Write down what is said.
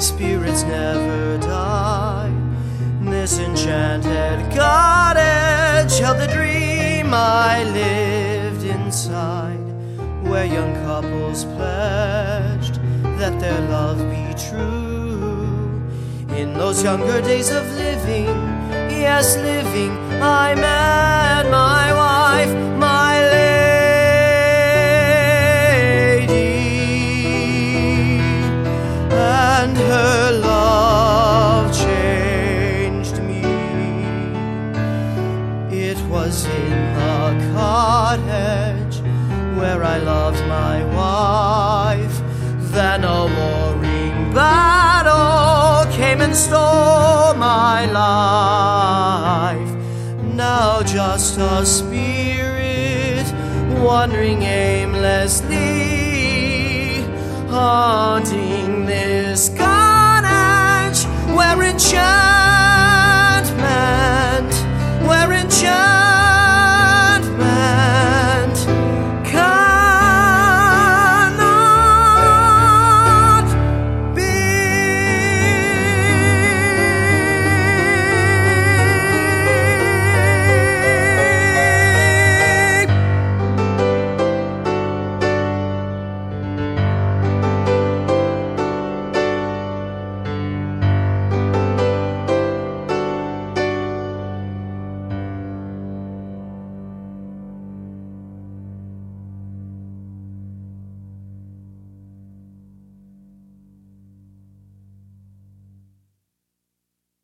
spirits never die. This enchanted cottage held the dream I lived inside, where young couples pledged that their love be true. In those younger days of living, yes, living, I met my wife, my lady, and her love changed me. It was in the cottage where I loved my wife, then a warring battle came and stole my life. Now just a spirit wandering aimlessly, haunting this cottage where enchantment